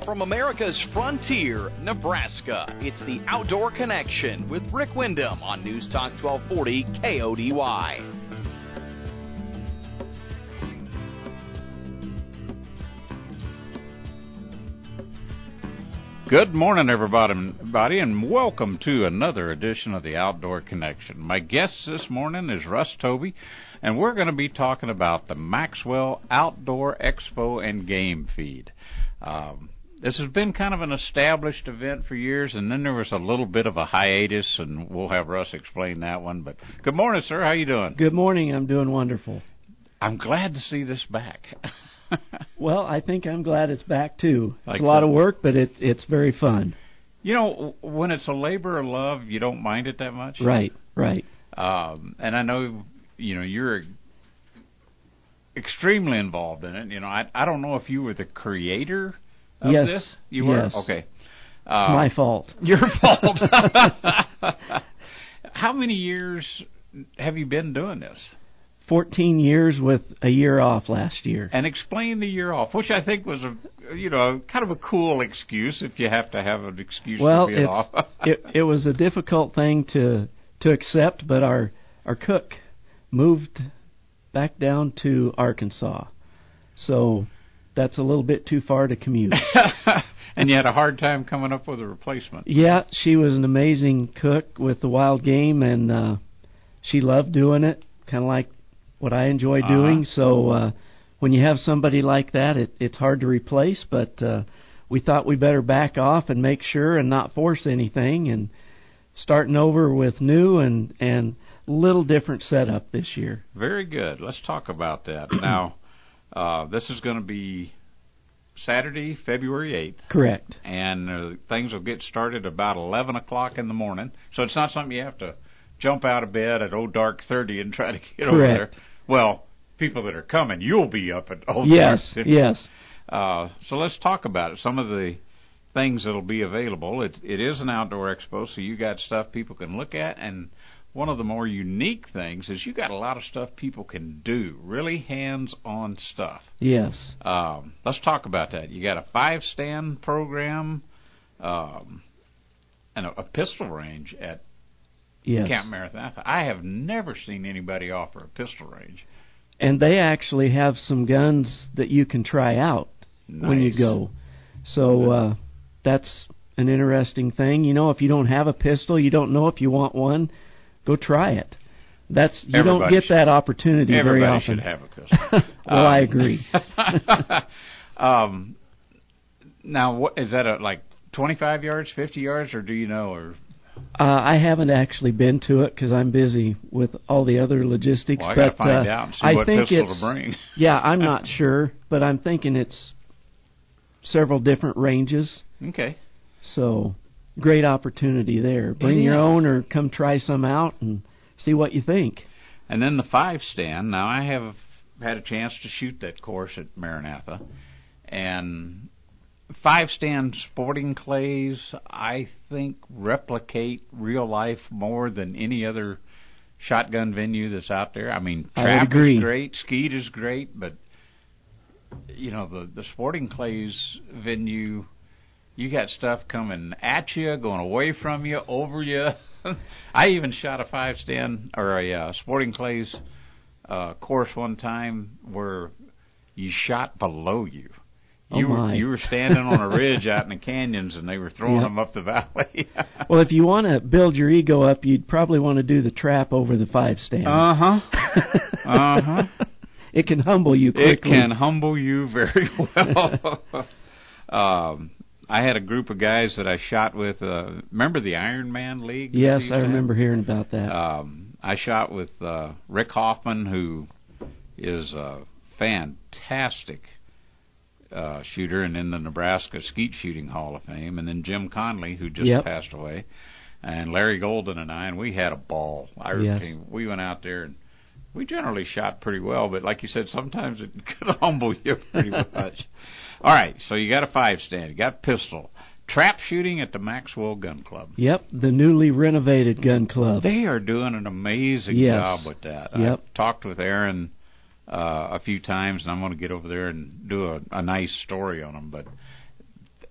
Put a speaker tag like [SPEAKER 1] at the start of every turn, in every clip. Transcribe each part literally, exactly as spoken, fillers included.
[SPEAKER 1] From America's frontier, Nebraska, it's the Outdoor Connection with Rick Wyndham on News Talk twelve forty K O D Y.
[SPEAKER 2] Good morning, everybody, and welcome to another edition of the Outdoor Connection. My guest this morning is Russ Tobey, and we're going to be talking about the Maxwell Outdoor Expo and Game Feed. Um, this has been kind of an established event for years, and then there was a little bit of a hiatus, and we'll have Russ explain that one. But good morning, sir. How you doing?
[SPEAKER 3] Good morning. I'm doing wonderful.
[SPEAKER 2] I'm glad to see this back.
[SPEAKER 3] Well, I think I'm glad it's back, too. It's
[SPEAKER 2] like
[SPEAKER 3] a lot
[SPEAKER 2] that.
[SPEAKER 3] of work, but it, it's very fun.
[SPEAKER 2] You know, when it's a labor of love, you don't mind it that much.
[SPEAKER 3] Right, right.
[SPEAKER 2] Um, and I know, you know, you're extremely involved in it. You know, I I don't know if you were the creator of
[SPEAKER 3] yes,
[SPEAKER 2] this. You were?
[SPEAKER 3] Yes.
[SPEAKER 2] Okay.
[SPEAKER 3] Uh, it's my fault.
[SPEAKER 2] Your fault. How many years have you been doing this?
[SPEAKER 3] fourteen years with a year off last year.
[SPEAKER 2] And explain the year off, which I think was a, you know, kind of a cool excuse if you have to have an excuse
[SPEAKER 3] well,
[SPEAKER 2] to be off.
[SPEAKER 3] it it was a difficult thing to to accept, but our our cook moved back down to Arkansas, so that's a little bit too far to commute.
[SPEAKER 2] And you had a hard time coming up with a replacement.
[SPEAKER 3] Yeah, she was an amazing cook with the wild game, and uh, she loved doing it, kind of like what I enjoy doing. Uh-huh. So uh, when you have somebody like that, it, it's hard to replace, but uh, we thought we better back off and make sure and not force anything, and starting over with new and, and little different setup this year.
[SPEAKER 2] Very good. Let's talk about that. Now, uh, this is going to be Saturday, February eighth.
[SPEAKER 3] Correct.
[SPEAKER 2] And uh, things will get started about eleven o'clock in the morning, so it's not something you have to jump out of bed at oh dark thirty and try to get
[SPEAKER 3] Correct.
[SPEAKER 2] over there. Well, people that are coming, you'll be up at oh
[SPEAKER 3] yes,
[SPEAKER 2] dark.
[SPEAKER 3] Yes,
[SPEAKER 2] uh, so let's talk about it. Some of the things that'll be available. It, it is an outdoor expo, so you got stuff people can look at, and one of the more unique things is you got a lot of stuff people can do, really hands-on stuff.
[SPEAKER 3] Yes.
[SPEAKER 2] Um, let's talk about that. You got a five-stand program um, and a, a pistol range at
[SPEAKER 3] Yes.
[SPEAKER 2] Camp Maranatha. I have never seen anybody offer a pistol range.
[SPEAKER 3] And they actually have some guns that you can try out
[SPEAKER 2] Nice.
[SPEAKER 3] when you go. So uh, that's an interesting thing. You know, if you don't have a pistol, you don't know if you want one, go try it. That's you
[SPEAKER 2] everybody
[SPEAKER 3] don't get
[SPEAKER 2] should,
[SPEAKER 3] that opportunity very often.
[SPEAKER 2] Everybody should have a pistol.
[SPEAKER 3] well, um, I agree.
[SPEAKER 2] um, now, what is that? A, like twenty-five yards, fifty yards, or do you know? Or
[SPEAKER 3] Uh, I haven't actually been to it because I'm busy with all the other logistics.
[SPEAKER 2] Well, I
[SPEAKER 3] but
[SPEAKER 2] gotta find
[SPEAKER 3] uh,
[SPEAKER 2] out and see
[SPEAKER 3] I
[SPEAKER 2] what
[SPEAKER 3] think
[SPEAKER 2] pistol
[SPEAKER 3] it's,
[SPEAKER 2] to bring.
[SPEAKER 3] yeah, I'm not sure, but I'm thinking it's several different ranges.
[SPEAKER 2] Okay.
[SPEAKER 3] So, great opportunity there. Bring your own or come try some out and see what you think.
[SPEAKER 2] And then the five stand. Now, I have had a chance to shoot that course at Maranatha, and five stand sporting clays, I think, replicate real life more than any other shotgun venue that's out there. I mean, trap is great, skeet is great, but you know, the the sporting clays venue, you got stuff coming at you, going away from you, over you. I even shot a five stand or a uh, sporting clays uh, course one time where you shot below you. You
[SPEAKER 3] oh
[SPEAKER 2] were you were standing on a ridge out in the canyons, and they were throwing yep. them up the valley.
[SPEAKER 3] Well, if you want to build your ego up, you'd probably want to do the trap over the five stand.
[SPEAKER 2] Uh huh. uh huh.
[SPEAKER 3] It can humble you quickly.
[SPEAKER 2] It can humble you very well. um, I had a group of guys that I shot with. Uh, remember the Iron Man League?
[SPEAKER 3] Yes, I remember hearing about that.
[SPEAKER 2] Um, I shot with uh, Rick Hoffman, who is a fantastic Uh, shooter and in the Nebraska Skeet Shooting Hall of Fame, and then Jim Conley, who just
[SPEAKER 3] yep.
[SPEAKER 2] passed away, and Larry Golden and I, and we had a ball. I
[SPEAKER 3] yes.
[SPEAKER 2] We went out there, and we generally shot pretty well, but like you said, sometimes it could humble you pretty much. All right, so you got a five stand, you got pistol. Trap shooting at the Maxwell Gun Club.
[SPEAKER 3] Yep, the newly renovated gun club.
[SPEAKER 2] They are doing an amazing
[SPEAKER 3] yes.
[SPEAKER 2] job with that.
[SPEAKER 3] Yep.
[SPEAKER 2] I've talked with Aaron uh, a few times, and I'm going to get over there and do a, a nice story on them. But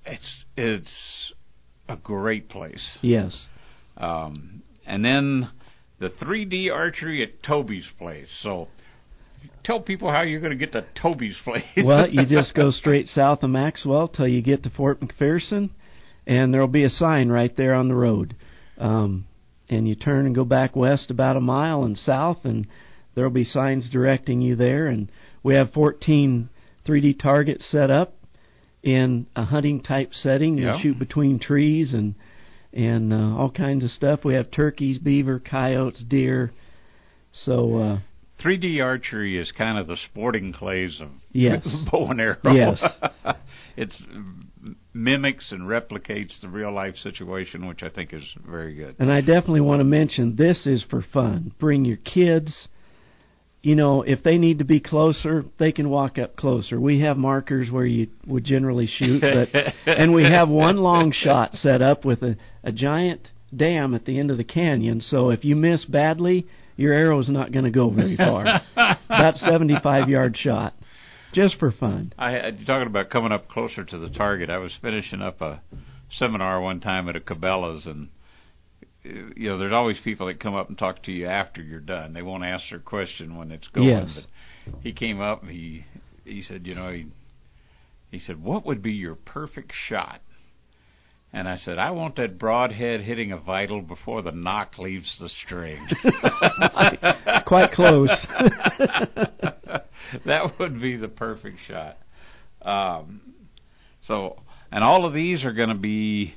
[SPEAKER 2] it's it's a great place.
[SPEAKER 3] Yes.
[SPEAKER 2] Um, and then the three D archery at Toby's place. So tell people how you're going to get to Toby's place.
[SPEAKER 3] Well, you just go straight south of Maxwell till you get to Fort McPherson, and there'll be a sign right there on the road. Um, and you turn and go back west about a mile and south, and there'll be signs directing you there. And we have fourteen three D targets set up in a hunting-type setting. You
[SPEAKER 2] yeah.
[SPEAKER 3] shoot between trees and and uh, all kinds of stuff. We have turkeys, beaver, coyotes, deer. So uh,
[SPEAKER 2] three D archery is kind of the sporting clays of
[SPEAKER 3] yes.
[SPEAKER 2] bow and arrow.
[SPEAKER 3] Yes.
[SPEAKER 2] It mimics and replicates the real-life situation, which I think is very good.
[SPEAKER 3] And I definitely want to mention this is for fun. Bring your kids. You know, if they need to be closer, they can walk up closer. We have markers where you would generally shoot, but and we have one long shot set up with a, a giant dam at the end of the canyon. So if you miss badly, your arrow's not going to go very far. That seventy-five yard shot, just for fun.
[SPEAKER 2] I, you're talking about coming up closer to the target. I was finishing up a seminar one time at a Cabela's, and you know, there's always people that come up and talk to you after you're done. They won't ask their question when it's going.
[SPEAKER 3] Yes.
[SPEAKER 2] But he came up and he he said, you know, he he said, what would be your perfect shot? And I said, I want that broadhead hitting a vital before the knock leaves the string.
[SPEAKER 3] Quite close.
[SPEAKER 2] That would be the perfect shot. Um, so, and all of these are going to be.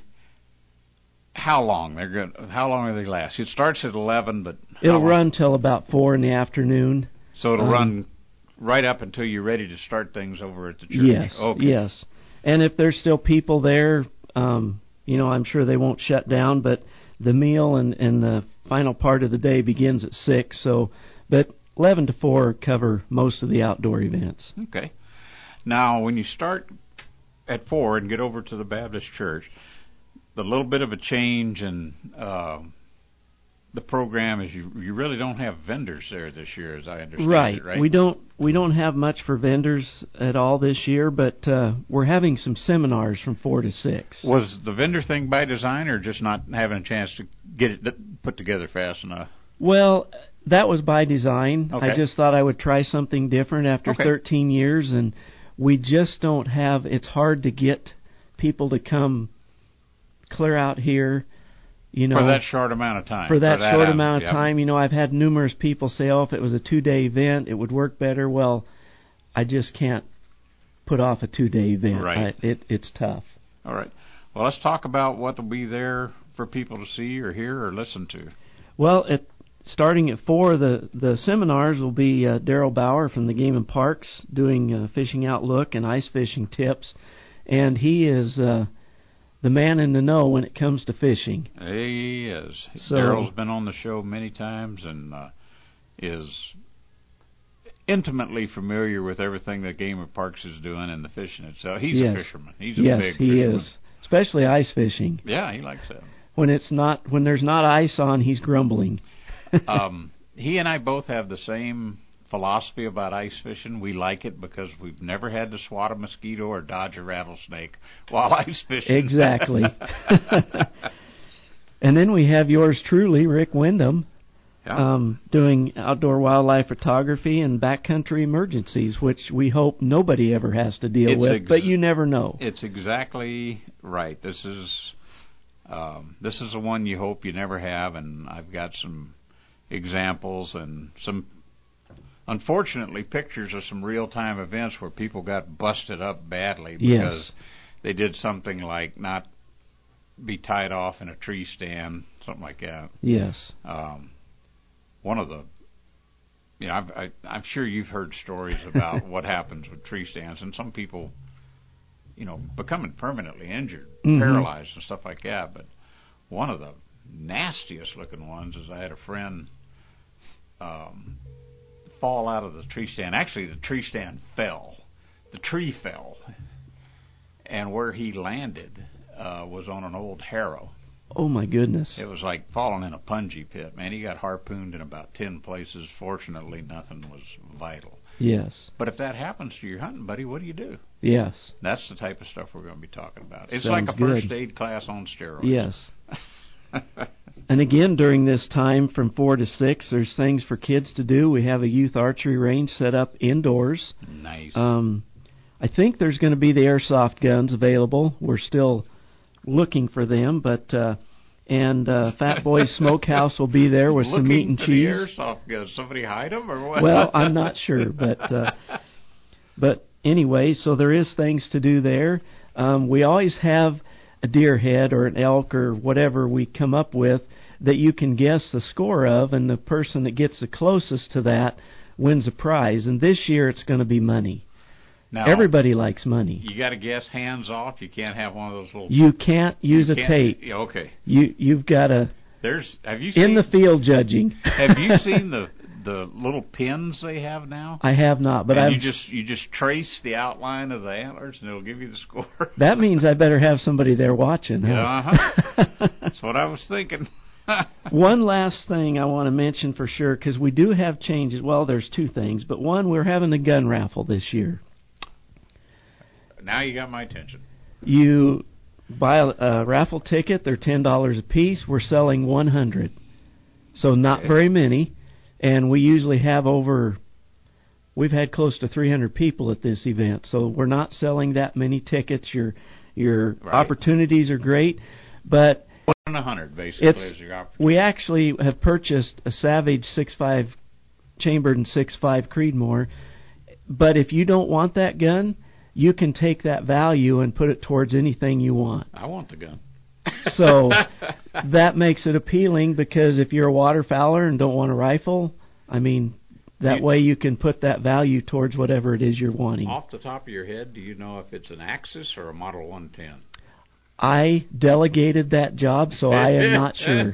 [SPEAKER 2] How long they're going? How long are they last? It starts at eleven, but
[SPEAKER 3] it'll run till about four in the afternoon.
[SPEAKER 2] So it'll
[SPEAKER 3] um,
[SPEAKER 2] run right up until you're ready to start things over at the church.
[SPEAKER 3] Yes.
[SPEAKER 2] Okay.
[SPEAKER 3] Yes. And if there's still people there, um, you know, I'm sure they won't shut down. But the meal and, and the final part of the day begins at six. So, but eleven to four cover most of the outdoor events.
[SPEAKER 2] Okay. Now, when you start at four and get over to the Baptist church, the little bit of a change in uh, the program is you you really don't have vendors there this year, as I understand
[SPEAKER 3] right.
[SPEAKER 2] it, right?
[SPEAKER 3] We don't we don't have much for vendors at all this year, but uh, we're having some seminars from four to six.
[SPEAKER 2] Was the vendor thing by design, or just not having a chance to get it put together fast enough?
[SPEAKER 3] Well, that was by design.
[SPEAKER 2] Okay.
[SPEAKER 3] I just thought I would try something different after
[SPEAKER 2] okay.
[SPEAKER 3] thirteen years, and we just don't have. It's hard to get people to come clear out here, you know,
[SPEAKER 2] for that short amount of time.
[SPEAKER 3] For that,
[SPEAKER 2] for that
[SPEAKER 3] short
[SPEAKER 2] out,
[SPEAKER 3] amount of
[SPEAKER 2] yep.
[SPEAKER 3] time, you know, I've had numerous people say, "Oh, if it was a two-day event, it would work better." Well, I just can't put off a two-day event.
[SPEAKER 2] Right.
[SPEAKER 3] I, it, it's tough.
[SPEAKER 2] All right. Well, let's talk about what will be there for people to see or hear or listen to.
[SPEAKER 3] Well, it, starting at four, the the seminars will be uh, Daryl Bauer from the Game and Parks doing uh, fishing outlook and ice fishing tips, and he is. Uh, The man in the know when it comes to fishing.
[SPEAKER 2] He is.
[SPEAKER 3] So,
[SPEAKER 2] Daryl's been on the show many times and uh, is intimately familiar with everything that Game of Parks is doing and the fishing itself. He's
[SPEAKER 3] yes.
[SPEAKER 2] a fisherman. He's a
[SPEAKER 3] yes,
[SPEAKER 2] big
[SPEAKER 3] he
[SPEAKER 2] fisherman.
[SPEAKER 3] is. Especially ice fishing.
[SPEAKER 2] Yeah, he likes that.
[SPEAKER 3] When it's not, when there's not ice on, he's grumbling.
[SPEAKER 2] um, he and I both have the same philosophy about ice fishing. We like it because we've never had to swat a mosquito or dodge a rattlesnake while ice fishing.
[SPEAKER 3] Exactly. And then we have yours truly, Rick Wyndham,
[SPEAKER 2] yeah.
[SPEAKER 3] um, doing outdoor wildlife photography and backcountry emergencies, which we hope nobody ever has to deal
[SPEAKER 2] it's
[SPEAKER 3] with,
[SPEAKER 2] ex-
[SPEAKER 3] but you never know.
[SPEAKER 2] It's exactly right. This is um, this is the one you hope you never have, and I've got some examples and some, unfortunately, pictures of some real-time events where people got busted up badly because
[SPEAKER 3] yes.
[SPEAKER 2] they did something like not be tied off in a tree stand, something like that.
[SPEAKER 3] Yes.
[SPEAKER 2] Um, one of the, you know, I've, I, I'm sure you've heard stories about what happens with tree stands, and some people, you know, becoming permanently injured,
[SPEAKER 3] mm-hmm.
[SPEAKER 2] paralyzed and stuff like that. But one of the nastiest looking ones is I had a friend um, fall out of the tree stand. Actually, the tree stand fell. The tree fell. And where he landed uh, was on an old harrow.
[SPEAKER 3] Oh, my goodness.
[SPEAKER 2] It was like falling in a punji pit, man. He got harpooned in about ten places. Fortunately, nothing was vital.
[SPEAKER 3] Yes.
[SPEAKER 2] But if that happens to your hunting buddy, what do you do?
[SPEAKER 3] Yes.
[SPEAKER 2] That's the type of stuff we're going to be talking about. It's
[SPEAKER 3] Sounds
[SPEAKER 2] like a first
[SPEAKER 3] good.
[SPEAKER 2] aid class on steroids.
[SPEAKER 3] Yes. And again, during this time from four to six, there's things for kids to do. We have a youth archery range set up indoors.
[SPEAKER 2] Nice.
[SPEAKER 3] Um, I think there's going to be the airsoft guns available. We're still looking for them, but uh, and uh, Fat Boy's Smokehouse will be there with some meat and
[SPEAKER 2] Looking
[SPEAKER 3] cheese.
[SPEAKER 2] for the airsoft guns. Somebody hide them or what?
[SPEAKER 3] Well, I'm not sure, but uh, but anyway, so there is things to do there. Um, we always have a deer head or an elk or whatever we come up with that you can guess the score of, and the person that gets the closest to that wins a prize. And this year it's going to be money.
[SPEAKER 2] Now,
[SPEAKER 3] Everybody likes money.
[SPEAKER 2] You got to guess hands off. You can't have one of those little.
[SPEAKER 3] You can't use
[SPEAKER 2] you
[SPEAKER 3] a
[SPEAKER 2] can't-
[SPEAKER 3] tape.
[SPEAKER 2] yeah, Okay.
[SPEAKER 3] You you've got to
[SPEAKER 2] There's. Have you seen
[SPEAKER 3] in the field judging.
[SPEAKER 2] Have you seen the the little pins they have now?
[SPEAKER 3] I have not, but
[SPEAKER 2] and
[SPEAKER 3] I've,
[SPEAKER 2] you just you just trace the outline of the antlers, and it'll give you the score.
[SPEAKER 3] that means I better have somebody there watching. Huh?
[SPEAKER 2] Yeah, uh-huh. That's what I was thinking.
[SPEAKER 3] One last thing I want to mention for sure, because we do have changes. Well, there's two things, but one, we're having a gun raffle this year.
[SPEAKER 2] Now you got my attention.
[SPEAKER 3] You buy a, a raffle ticket; they're ten dollars a piece. We're selling one hundred, so not
[SPEAKER 2] Okay.
[SPEAKER 3] very many. And we usually have over. We've had close to three hundred people at this event, so we're not selling that many tickets. Your your
[SPEAKER 2] Right.
[SPEAKER 3] opportunities are great, but
[SPEAKER 2] One and a hundred basically
[SPEAKER 3] It's-
[SPEAKER 2] is your opportunity.
[SPEAKER 3] we actually have purchased a Savage six five chambered and six five Creedmoor. But if you don't want that gun, you can take that value and put it towards anything you want.
[SPEAKER 2] I want the gun.
[SPEAKER 3] So that makes it appealing, because if you're a waterfowler and don't want a rifle, I mean, that
[SPEAKER 2] You-
[SPEAKER 3] way you can put that value towards whatever it is you're wanting.
[SPEAKER 2] Off the top of your head, do you know if it's an Axis or a Model one ten?
[SPEAKER 3] I delegated that job, so I am not sure.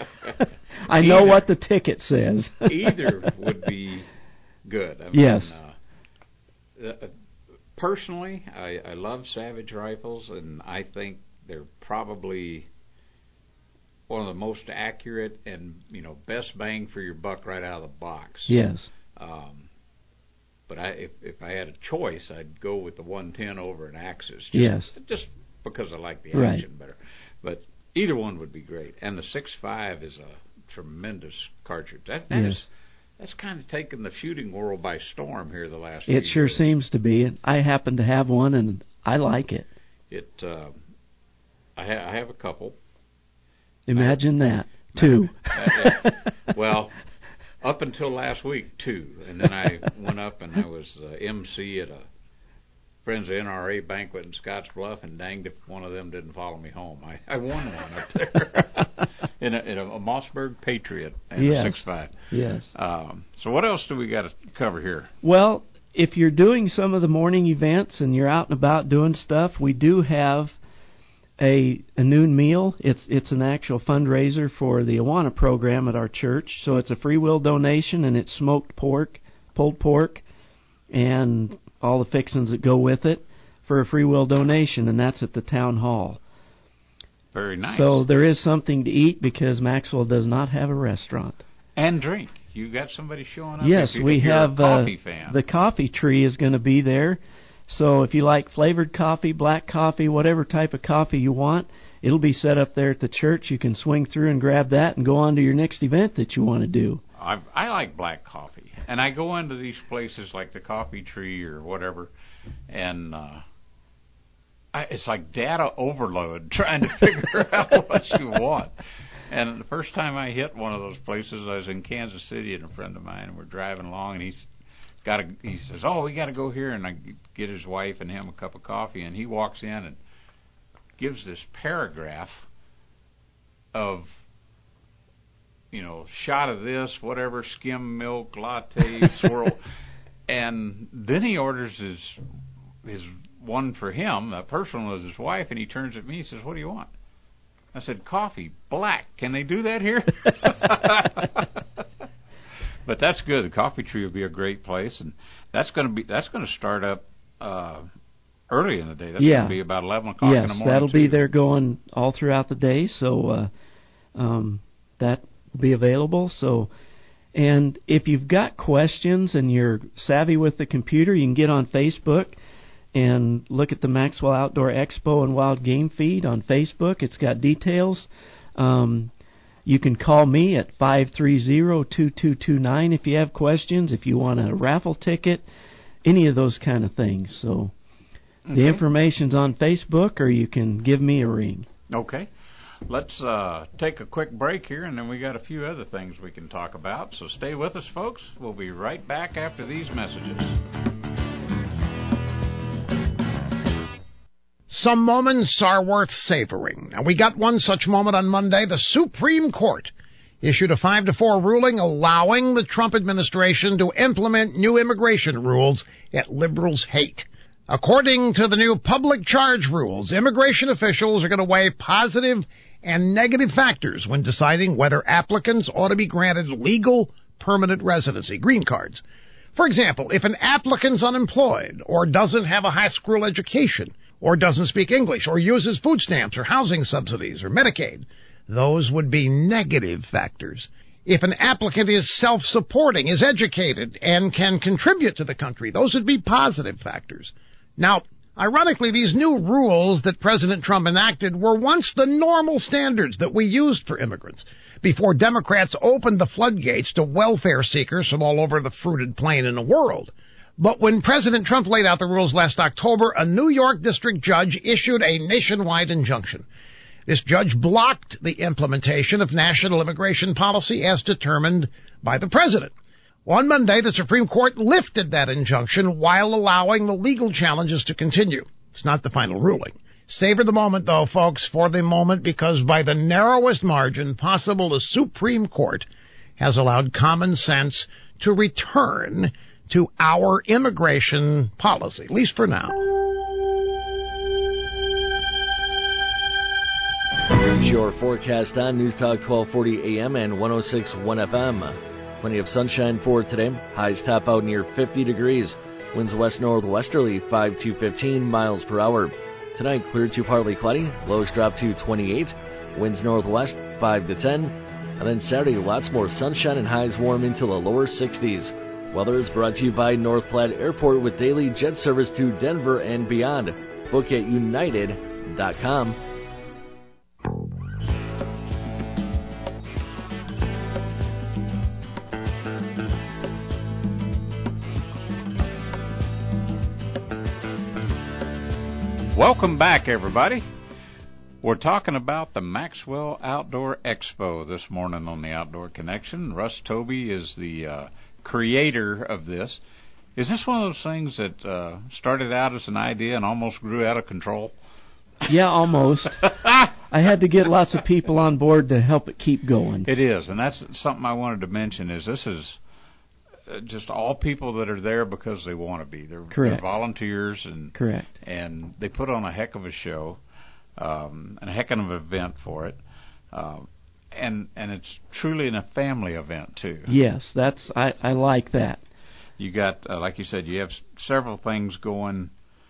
[SPEAKER 3] I know
[SPEAKER 2] Either.
[SPEAKER 3] what the ticket says.
[SPEAKER 2] Either would be good. I mean,
[SPEAKER 3] Yes.
[SPEAKER 2] Uh, uh, personally, I, I love Savage rifles, and I think they're probably one of the most accurate and, you know, best bang for your buck right out of the box.
[SPEAKER 3] Yes.
[SPEAKER 2] Um, but I, if if I had a choice, I'd go with the one ten over an Axis. Just,
[SPEAKER 3] Yes.
[SPEAKER 2] Just because I like the
[SPEAKER 3] Right.
[SPEAKER 2] action better. But either one would be great. And the six five is a tremendous cartridge. That, that
[SPEAKER 3] Yes.
[SPEAKER 2] is, that's kind of taken the shooting world by storm here the last few
[SPEAKER 3] It sure
[SPEAKER 2] years.
[SPEAKER 3] seems to be. I happen to have one, and I like it.
[SPEAKER 2] It. Uh, I, ha- I have a couple.
[SPEAKER 3] Imagine that. Two.
[SPEAKER 2] Uh, well, up until last week, two. And then I went up and I was uh, M C at a Friends of N R A banquet in Scottsbluff, and danged if one of them didn't follow me home. I, I won one up there in, a, in a, a Mossberg Patriot and
[SPEAKER 3] Yes.
[SPEAKER 2] a six five.
[SPEAKER 3] Yes.
[SPEAKER 2] Um, so what else do we got to cover here?
[SPEAKER 3] Well, if you're doing some of the morning events and you're out and about doing stuff, we do have a a noon meal. It's it's an actual fundraiser for the Awana program at our church. So it's a free will donation, and it's smoked pork, pulled pork, and all the fixings that go with it for a free will donation, and that's at the town hall.
[SPEAKER 2] Very nice.
[SPEAKER 3] So there is something to eat, because Maxwell does not have a restaurant.
[SPEAKER 2] And drink. You got somebody showing up?
[SPEAKER 3] Yes,
[SPEAKER 2] if you,
[SPEAKER 3] we
[SPEAKER 2] if you're
[SPEAKER 3] have
[SPEAKER 2] a coffee
[SPEAKER 3] uh,
[SPEAKER 2] fan.
[SPEAKER 3] the coffee tree is going to be there. So if you like flavored coffee, black coffee, whatever type of coffee you want, it'll be set up there at the church. You can swing through and grab that and go on to your next event that you want to do.
[SPEAKER 2] I I like black coffee, and I go into these places like the Coffee Tree or whatever, and uh, I, it's like data overload trying to figure out what you want. And the first time I hit one of those places, I was in Kansas City, and a friend of mine, and we're driving along, and he's got a, he says, "Oh, we got to go here," and I get his wife and him a cup of coffee, and he walks in and gives this paragraph of, you know, shot of this, whatever, skim milk, latte, swirl. And then he orders his his one for him, that personal is his wife, and he turns at me and says, "What do you want?" I said, "Coffee, black. Can they do that here?" But that's good. The Coffee Tree will be a great place, and that's going to be that's going to start up uh, early in the day. That's
[SPEAKER 3] Yeah.
[SPEAKER 2] going to be about eleven o'clock in
[SPEAKER 3] Yes,
[SPEAKER 2] the morning.
[SPEAKER 3] that'll be
[SPEAKER 2] too.
[SPEAKER 3] there going all throughout the day. So uh, um, that will be available. So, And if you've got questions and you're savvy with the computer, you can get on Facebook and look at the Maxwell Outdoor Expo and Wild Game feed on Facebook. It's got details. Um, you can call me at five three zero, two two two nine if you have questions, if you want a raffle ticket, any of those kind of things. So okay. The information's on Facebook, or you can give me a ring.
[SPEAKER 2] Okay. Let's uh, take a quick break here, and then we got a few other things we can talk about. So stay with us, folks. We'll be right back after these messages.
[SPEAKER 4] Some moments are worth savoring, and we got one such moment on Monday. The Supreme Court issued a five to four ruling allowing the Trump administration to implement new immigration rules that liberals hate. According to the new public charge rules, immigration officials are going to weigh positive and negative factors when deciding whether applicants ought to be granted legal permanent residency, green cards. For example, if an applicant's unemployed or doesn't have a high school education or doesn't speak English or uses food stamps or housing subsidies or Medicaid, those would be negative factors. If an applicant is self-supporting, is educated, and can contribute to the country, those would be positive factors. Now, ironically, these new rules that President Trump enacted were once the normal standards that we used for immigrants before Democrats opened the floodgates to welfare seekers from all over the fruited plain in the world. But when President Trump laid out the rules last October, a New York district judge issued a nationwide injunction. This judge blocked the implementation of national immigration policy as determined by the president. On Monday, the Supreme Court lifted that injunction while allowing the legal challenges to continue. It's not the final ruling. Savor the moment, though, folks, for the moment, because by the narrowest margin possible, the Supreme Court has allowed common sense to return to our immigration policy, at least for now.
[SPEAKER 5] Here's your forecast on News Talk twelve forty A M and one oh six point one F M. Plenty of sunshine for today. Highs top out near fifty degrees. Winds west-northwesterly five to fifteen miles per hour. Tonight, clear to partly cloudy. Lows drop to twenty-eight. Winds northwest five to ten. And then Saturday, lots more sunshine and highs warm into the lower sixties. Weather is brought to you by North Platte Airport with daily jet service to Denver and beyond. Book at united dot com.
[SPEAKER 2] Welcome back, everybody. We're talking about the Maxwell Outdoor Expo this morning on the Outdoor Connection. Russ Tobey is the uh, creator of this. Is this one of those things that uh, started out as an idea and almost grew out of control?
[SPEAKER 3] Yeah, almost. I had to get lots of people on board to help it keep going.
[SPEAKER 2] It is, and that's something I wanted to mention, is this is just all people that are there because they want to be. They're, they're volunteers, and
[SPEAKER 3] Correct.
[SPEAKER 2] and they put on a heck of a show, um, and a heck of an event for it, uh, and and it's truly a family event too.
[SPEAKER 3] Yes, that's I, I like that.
[SPEAKER 2] You got, uh, like you said, you have s- several things going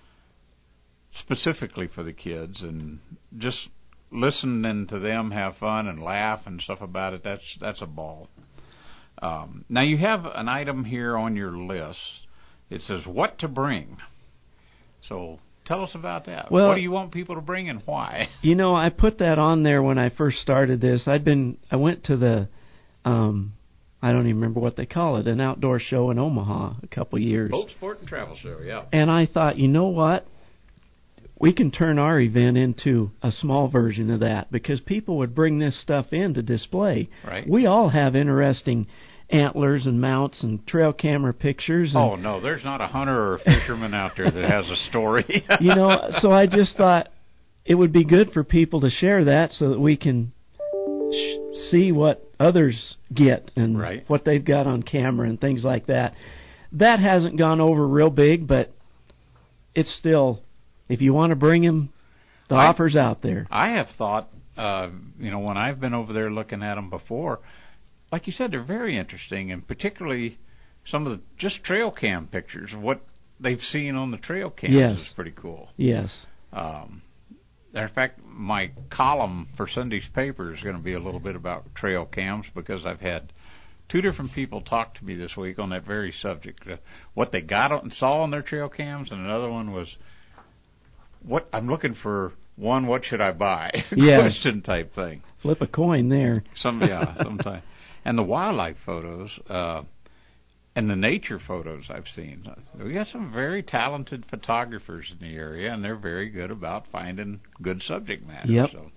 [SPEAKER 2] specifically for the kids, and just listening to them have fun and laugh and stuff about it. That's that's a ball. Um, now, you have an item here on your list. It says what to bring. So tell us about that.
[SPEAKER 3] Well,
[SPEAKER 2] what do you want people to bring and why?
[SPEAKER 3] You know, I put that on there when I first started this. I'd been, I went to the, um, I don't even remember what they call it, an outdoor show in Omaha a couple years.
[SPEAKER 2] Boat Sport and Travel Show, yeah.
[SPEAKER 3] And I thought, you know what? We can turn our event into a small version of that, because people would bring this stuff in to display.
[SPEAKER 2] Right.
[SPEAKER 3] We all have interesting antlers and mounts and trail camera pictures. And,
[SPEAKER 2] oh, no, there's not a hunter or a fisherman out there that has a story.
[SPEAKER 3] You know, so I just thought it would be good for people to share that so that we can sh- see what others get and
[SPEAKER 2] right.
[SPEAKER 3] what they've got on camera and things like that. That hasn't gone over real big, but it's still... If you want to bring them, the I, offer's out there.
[SPEAKER 2] I have thought, uh, you know, when I've been over there looking at them before, like you said, they're very interesting, and particularly some of the just trail cam pictures of what they've seen on the trail cams
[SPEAKER 3] yes.
[SPEAKER 2] is pretty cool.
[SPEAKER 3] Yes.
[SPEAKER 2] Um, in fact, my column for Sunday's paper is going to be a little bit about trail cams, because I've had two different people talked to me this week on that very subject. Uh, what they got on, saw on their trail cams, and another one was, "What I'm looking for one. What should I buy?"
[SPEAKER 3] Yes.
[SPEAKER 2] Question type thing.
[SPEAKER 3] Flip a coin there.
[SPEAKER 2] Some yeah, sometimes. And the wildlife photos uh, and the nature photos I've seen. We got some very talented photographers in the area, and they're very good about finding good subject matter.
[SPEAKER 3] Yep.
[SPEAKER 2] So,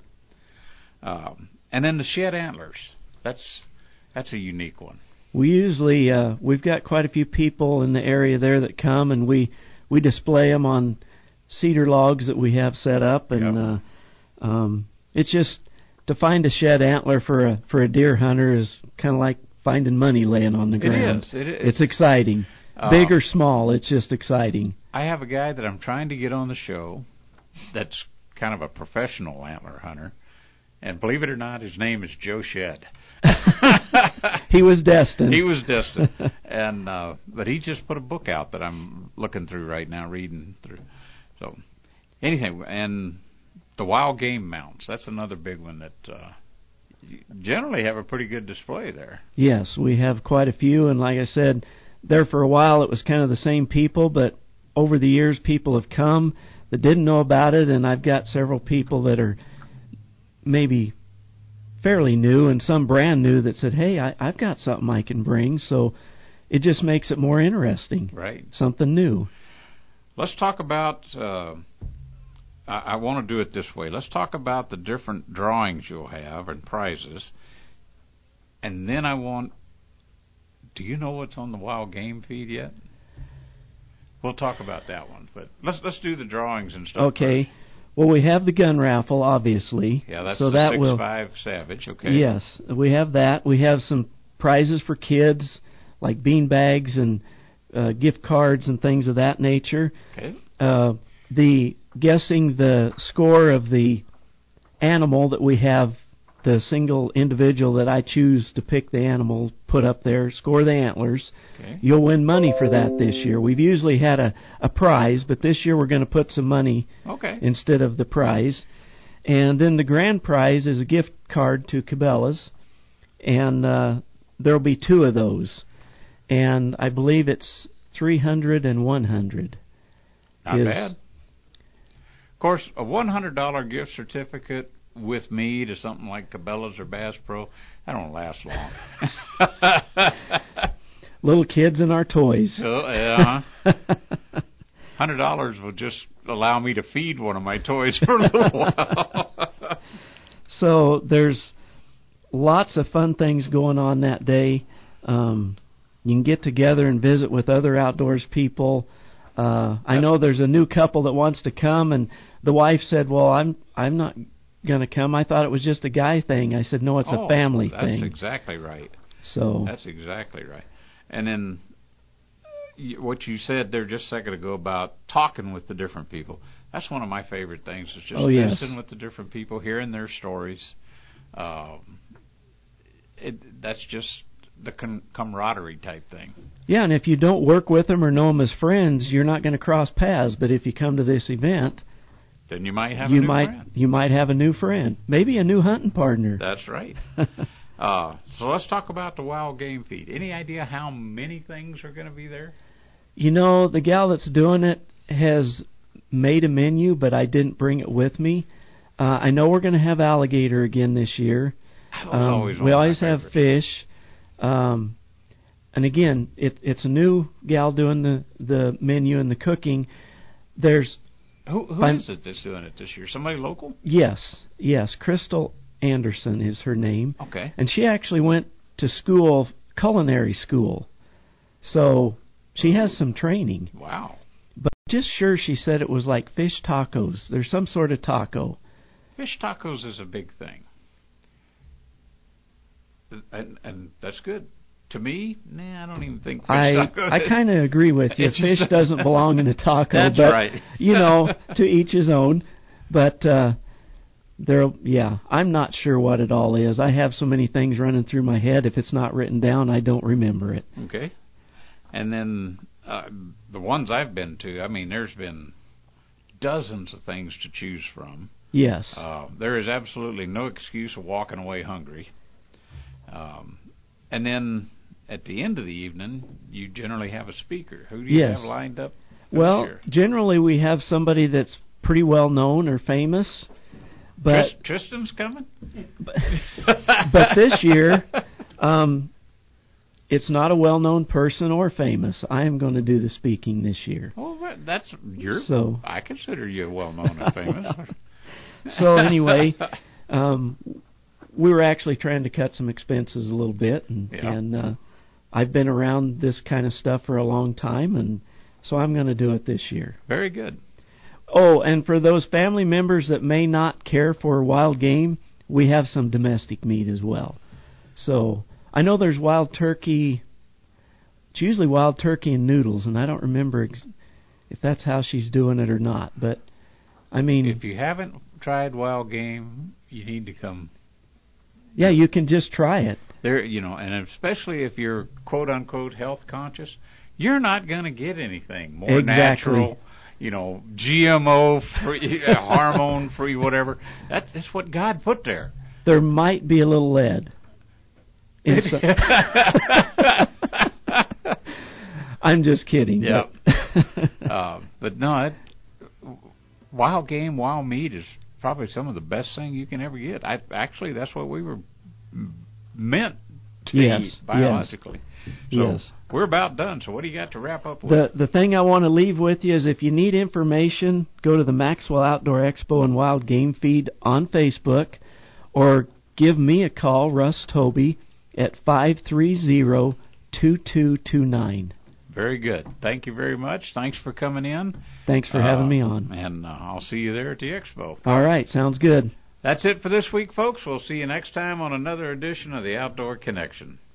[SPEAKER 2] um, and then the shed antlers. That's that's a unique one.
[SPEAKER 3] We usually uh, we've got quite a few people in the area there that come, and we we display them on cedar logs that we have set up, and
[SPEAKER 2] Yep.
[SPEAKER 3] uh, um, it's just to find a shed antler for a for a deer hunter is kind of like finding money laying on the
[SPEAKER 2] It
[SPEAKER 3] ground.
[SPEAKER 2] is. It is.
[SPEAKER 3] It's exciting,
[SPEAKER 2] Uh,
[SPEAKER 3] big or small. It's just exciting.
[SPEAKER 2] I have a guy that I'm trying to get on the show that's kind of a professional antler hunter, and believe it or not, his name is Joe Shedd.
[SPEAKER 3] He was destined.
[SPEAKER 2] He was destined, and uh, but he just put a book out that I'm looking through right now, reading through. So, anything, and the wild game mounts. That's another big one that uh, you generally have a pretty good display there.
[SPEAKER 3] Yes, we have quite a few, and like I said, there for a while it was kind of the same people, but over the years people have come that didn't know about it, and I've got several people that are maybe fairly new and some brand new that said, hey, I, I've got something I can bring, so it just makes it more interesting.
[SPEAKER 2] Right.
[SPEAKER 3] Something new.
[SPEAKER 2] Let's talk about, uh, I, I want to do it this way. Let's talk about the different drawings you'll have and prizes. And then I want, do you know what's on the wild game feed yet? We'll talk about that one. But let's let's do the drawings and stuff.
[SPEAKER 3] Okay.
[SPEAKER 2] First.
[SPEAKER 3] Well, we have the gun raffle, obviously.
[SPEAKER 2] Yeah, that's
[SPEAKER 3] so
[SPEAKER 2] the
[SPEAKER 3] that
[SPEAKER 2] six
[SPEAKER 3] will,
[SPEAKER 2] five Savage, okay.
[SPEAKER 3] Yes, we have that. We have some prizes for kids, like bean bags and uh, gift cards and things of that nature.
[SPEAKER 2] Okay.
[SPEAKER 3] Uh, the guessing the score of the animal that we have, the single individual that I choose to pick the animal, put up there, score the antlers.
[SPEAKER 2] Okay.
[SPEAKER 3] You'll win money for that this year. We've usually had a, a prize, but this year we're going to put some money
[SPEAKER 2] Okay.
[SPEAKER 3] instead of the prize. And then the grand prize is a gift card to Cabela's, and uh, there'll be two of those. And I believe it's three hundred and one hundred.
[SPEAKER 2] Not
[SPEAKER 3] is,
[SPEAKER 2] bad. Of course, a one hundred dollars gift certificate with me to something like Cabela's or Bass Pro, that don't last long.
[SPEAKER 3] Little kids and our toys.
[SPEAKER 2] So, uh, one hundred dollars will just allow me to feed one of my toys for a little while.
[SPEAKER 3] So there's lots of fun things going on that day. Um, you can get together and visit with other outdoors people. Uh, I know there's a new couple that wants to come, and the wife said, well, I'm I'm not going to come. I thought it was just a guy thing. I said, no, it's
[SPEAKER 2] oh,
[SPEAKER 3] a family
[SPEAKER 2] that's
[SPEAKER 3] thing.
[SPEAKER 2] That's exactly right.
[SPEAKER 3] So
[SPEAKER 2] That's exactly right. And then you, what you said there just a second ago about talking with the different people, that's one of my favorite things, is just
[SPEAKER 3] oh, yes.
[SPEAKER 2] listening with the different people, hearing their stories. Um, it, that's just the com- camaraderie type thing.
[SPEAKER 3] Yeah, and if you don't work with them or know them as friends, you're not going to cross paths. But if you come to this event,
[SPEAKER 2] then you might have
[SPEAKER 3] you
[SPEAKER 2] a new
[SPEAKER 3] might
[SPEAKER 2] friend.
[SPEAKER 3] you might have a new friend, maybe a new hunting partner.
[SPEAKER 2] That's right. uh, so let's talk about the wild game feed. Any idea how many things are going to be there?
[SPEAKER 3] You know, the gal that's doing it has made a menu, but I didn't bring it with me. Uh, I know we're going to have alligator again this year.
[SPEAKER 2] That was
[SPEAKER 3] Um,
[SPEAKER 2] always one
[SPEAKER 3] we
[SPEAKER 2] of my
[SPEAKER 3] always have
[SPEAKER 2] favorites.
[SPEAKER 3] fish. Um, and again, it, it's a new gal doing the, the menu and the cooking. There's
[SPEAKER 2] Who, who
[SPEAKER 3] I'm-
[SPEAKER 2] is it that's doing it this year? Somebody local?
[SPEAKER 3] Yes, yes. Crystal Anderson is her name.
[SPEAKER 2] Okay.
[SPEAKER 3] And she actually went to school, culinary school. So she has some training.
[SPEAKER 2] Wow.
[SPEAKER 3] But just sure she said it was like fish tacos. There's some sort of taco.
[SPEAKER 2] Fish tacos is a big thing. And, and that's good. To me, nah, I don't even think fish
[SPEAKER 3] I
[SPEAKER 2] tacos.
[SPEAKER 3] I kind of agree with you.
[SPEAKER 2] It's just-
[SPEAKER 3] Fish doesn't belong in a taco.
[SPEAKER 2] That's
[SPEAKER 3] but,
[SPEAKER 2] right.
[SPEAKER 3] you know, to each his own. But uh, there, yeah, I'm not sure what it all is. I have so many things running through my head. If it's not written down, I don't remember it.
[SPEAKER 2] Okay. And then uh, the ones I've been to, I mean, there's been dozens of things to choose from.
[SPEAKER 3] Yes.
[SPEAKER 2] Uh, there is absolutely no excuse of walking away hungry. Um, and then at the end of the evening, you generally have a speaker. Who do you
[SPEAKER 3] Yes.
[SPEAKER 2] have lined up this
[SPEAKER 3] Well,
[SPEAKER 2] year?
[SPEAKER 3] generally we have somebody that's pretty well known or famous, but
[SPEAKER 2] Tris- Tristan's coming?
[SPEAKER 3] but, but this year, um, it's not a well-known person or famous. I am going to do the speaking this year.
[SPEAKER 2] Well, that- that's you're.
[SPEAKER 3] So-
[SPEAKER 2] I consider you well-known and famous.
[SPEAKER 3] So anyway, um, we were actually trying to cut some expenses a little bit, and,
[SPEAKER 2] Yeah.
[SPEAKER 3] and uh, I've been around this kind of stuff for a long time, and so I'm going to do it this year.
[SPEAKER 2] Very good.
[SPEAKER 3] Oh, and for those family members that may not care for wild game, we have some domestic meat as well. So I know there's wild turkey. It's usually wild turkey and noodles, and I don't remember ex- if that's how she's doing it or not. But I mean,
[SPEAKER 2] If you haven't tried wild game, you need to come
[SPEAKER 3] yeah, you can just try it.
[SPEAKER 2] there. You know, and especially if you're quote unquote health conscious, you're not going to get anything more
[SPEAKER 3] Exactly.
[SPEAKER 2] natural. You know, G M O free, hormone free, whatever. That's that's what God put there.
[SPEAKER 3] There might be a little lead. in some- I'm just kidding.
[SPEAKER 2] Yep.
[SPEAKER 3] but-
[SPEAKER 2] uh, but no, it, wild game, wild meat is probably some of the best thing you can ever get. I actually, that's what we were m- meant to
[SPEAKER 3] Yes,
[SPEAKER 2] eat biologically. So
[SPEAKER 3] Yes.
[SPEAKER 2] we're about done. So what do you got to wrap up with?
[SPEAKER 3] The the thing I want to leave with you is if you need information, go to the Maxwell Outdoor Expo and Wild Game feed on Facebook, or give me a call, Russ Toby, at five three zero, two two two nine.
[SPEAKER 2] Very good. Thank you very much. Thanks for coming in.
[SPEAKER 3] Thanks for having
[SPEAKER 2] Uh,
[SPEAKER 3] me on.
[SPEAKER 2] And uh, I'll see you there at the expo.
[SPEAKER 3] All right, sounds good.
[SPEAKER 2] That's it for this week, folks. We'll see you next time on another edition of the Outdoor Connection.